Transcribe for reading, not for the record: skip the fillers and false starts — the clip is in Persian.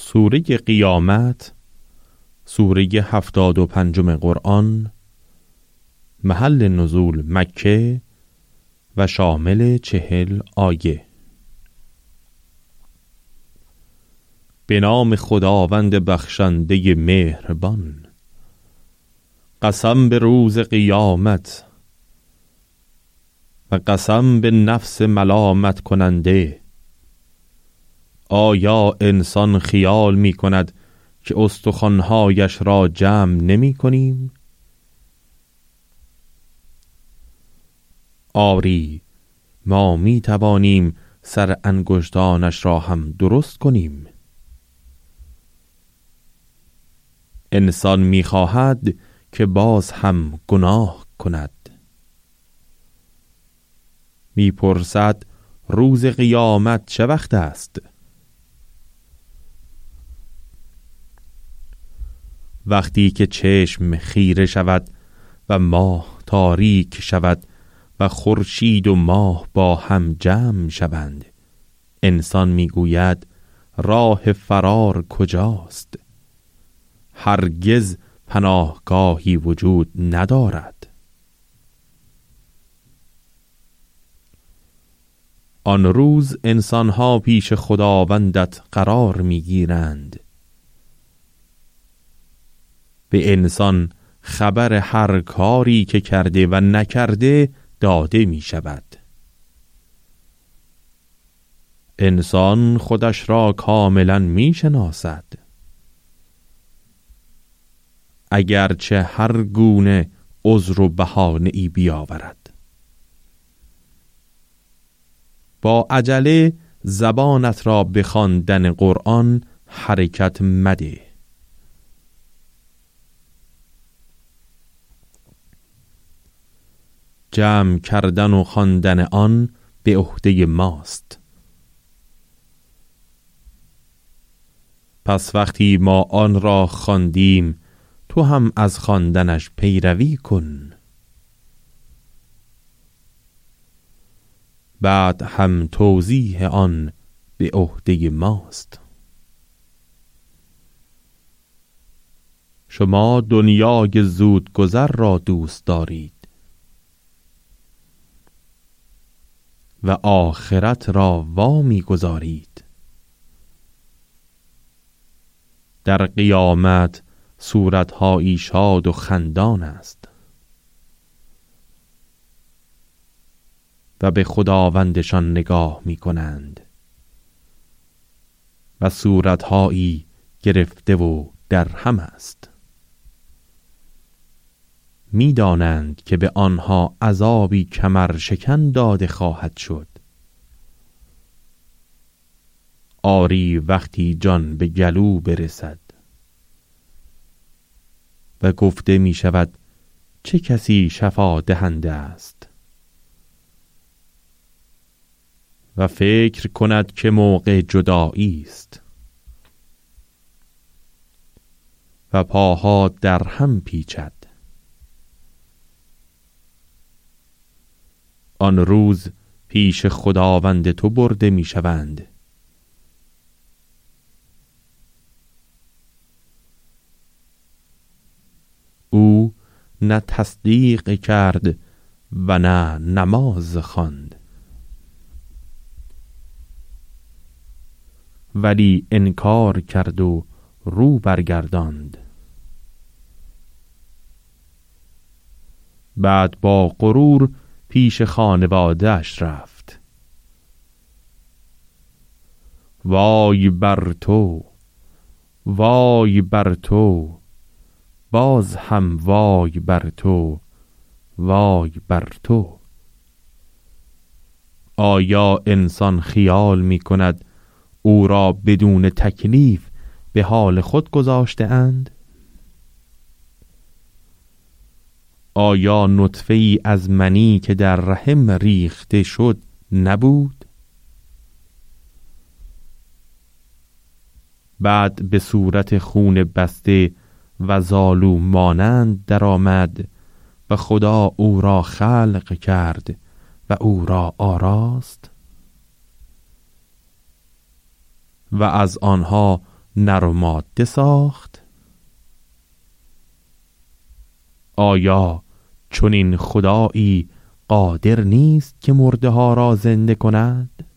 سوره قیامت، سوره 75 قرآن، محل نزول مکه و شامل 40 آیه. به نام خداوند بخشنده مهربان. قسم به روز قیامت و قسم به نفس ملامت کننده. آیا انسان خیال می کند که استخوان‌هایش را جمع نمی کنیم؟ آری، ما می توانیم سر انگشتانش را هم درست کنیم. انسان می خواهد که باز هم گناه کند. می پرسد روز قیامت چه وقت است؟ وقتی که چشم خیره شود و ماه تاریک شود و خورشید و ماه با هم جمع شوند. انسان میگوید راه فرار کجاست؟ هرگز پناهگاهی وجود ندارد. آن روز انسانها پیش خداوندت قرار میگیرند. به انسان خبر هر کاری که کرده و نکرده داده می شود. انسان خودش را کاملا می شناسد. اگرچه هر گونه عذر و بهانه ای بیاورد. با عجله زبانت را به خواندن قرآن حرکت مده. جمع کردن و خواندن آن به عهده ماست. پس وقتی ما آن را خواندیم، تو هم از خواندنش پیروی کن. بعد هم توضیح آن به عهده ماست. شما دنیای زودگذر را دوست دارید و آخرت را وامی گذارید. در قیامت صورت‌هایی شاد و خندان است و به خداوندشان نگاه می‌کنند و صورت‌هایی گرفته و در هم است. می‌دانند که به آنها عذابی کمر شکن داده خواهد شد. آری وقتی جان به گلو برسد و گفته می شود چه کسی شفا دهنده است و فکر کند که موقع جدایی است و پاها در هم پیچد. آن روز پیش خداوند تو برده می شوند. او نه تصدیق کرد و نه نماز خواند، ولی انکار کرد و رو برگرداند. بعد با غرور پیش خانواده‌اش رفت. وای بر تو، وای بر تو، باز هم وای بر تو، وای بر تو. آیا انسان خیال می کند او را بدون تکلیف به حال خود گذاشته اند؟ آیا نطفه ای از منی که در رحم ریخته شد نبود؟ بعد به صورت خون بسته و زالو مانند درآمد و خدا او را خلق کرد و او را آراست و از آنها نر و ماده ساخت؟ آیا چنین خدایی قادر نیست که مرده ها را زنده کند؟